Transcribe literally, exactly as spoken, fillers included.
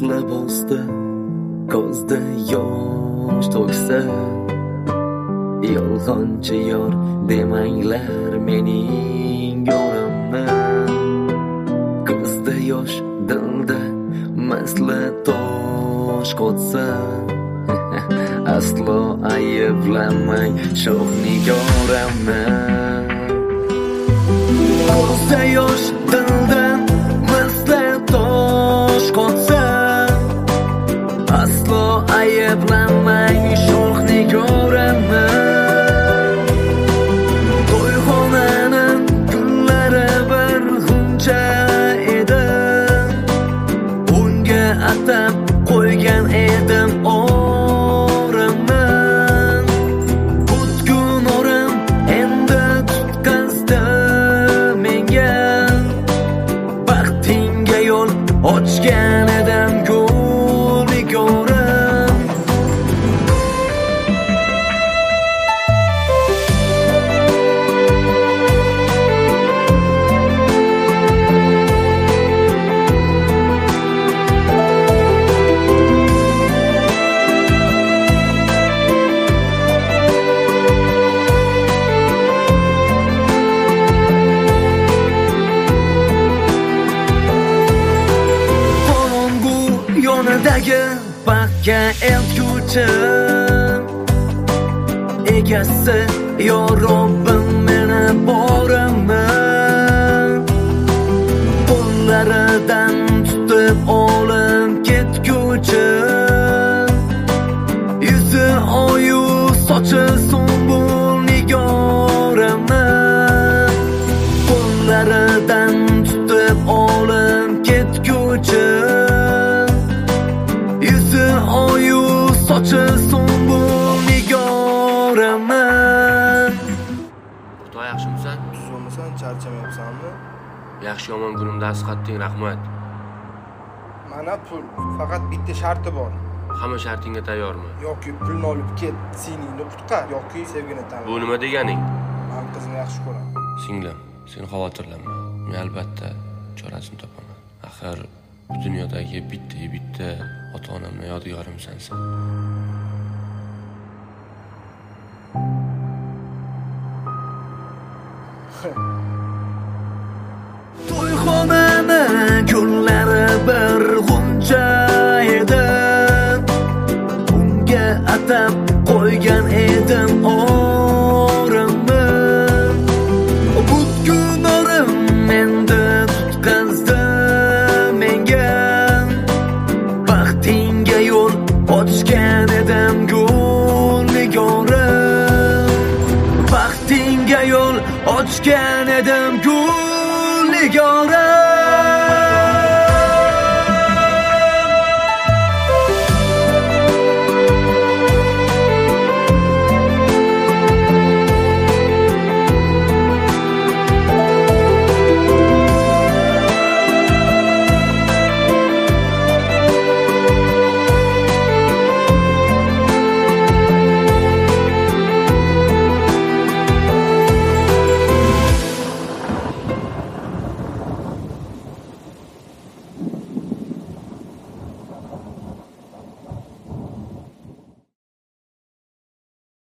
aqli bosdi, ko'zda yosh to'ksa, yolg'onchi yor demanglar mening yorimni. Ko'zda yosh, dilda masla tosh qotsa, aslo ayblamang shoh nigoramni. Ko'zda yosh, dilda masla tosh qotsa, aslo ayblamang shoh nigoramni. To'yxonaning kunlari bir g'uncha edi, unga atab qo'ygan edim orimni. Butkul orim endi tutqazdi menga, baxtingga yo'l ochgan edim gul nigorim. Yonidagi baxtga eltguvchi egasi yo Robbim meni borimni qo'llaridan tutib olib ketguvchi, yuzi oyu sochi sumbul nigorimni qo'llaridan tutib olib ketguvchi, oyu sochi sumbul nigorimni. Xudo yaxshimisan? Tuzimisan, charchamayapsanmi? Yaxshi yomon kunimda asqatding, rahmat. Mana pul, faqat bitta sharti bor. Hamma shartingga tayyormi? Yoki pulni olib ket, siningni qutqar, yoki sevgini tanla. Bu nima deganing? Men qizni yaxshi ko'raman. Singlim, sen xavotirlanma. Men albatta chorasini topaman. Axir bu dunyodagi bitta bitta ota-onamning yodgorimsan sen. To'yxonani kunlari